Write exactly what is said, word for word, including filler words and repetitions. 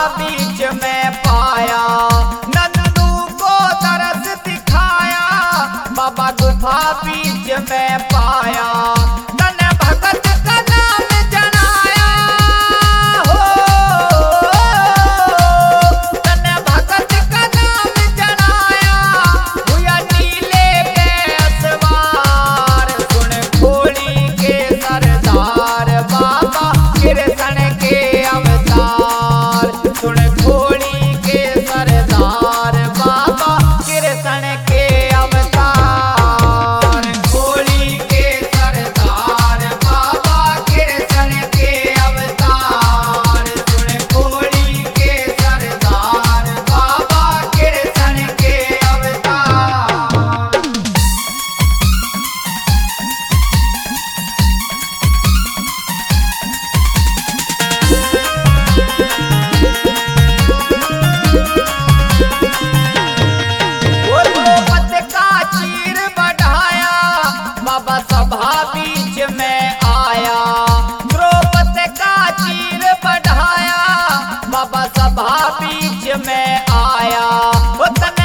बीच में पाया, नन्नू को तरस दिखाया, बाबा गुफा बीच में पाया। तन भगत का नाम जनाया हो, तन भगत का नाम जनाया, हुआ नीले पे असवार। सुन खोड़ी के सरदार बाबा कृष्ण के अवतार, सुन खोड़ी के सरदार बाबा कृष्ण के अवतार। खोड़ी के सरदार बाबा कृष्ण के अवतार, सुन खोड़ी के सरदार बाबा कृष्ण के अवतार। वो द्रौपद का चीर बढ़ाया, बाबा सभा बीच में आया। द्रौपद का चीर बढ़ाया, बाबा सभा बीच में आया। वो तन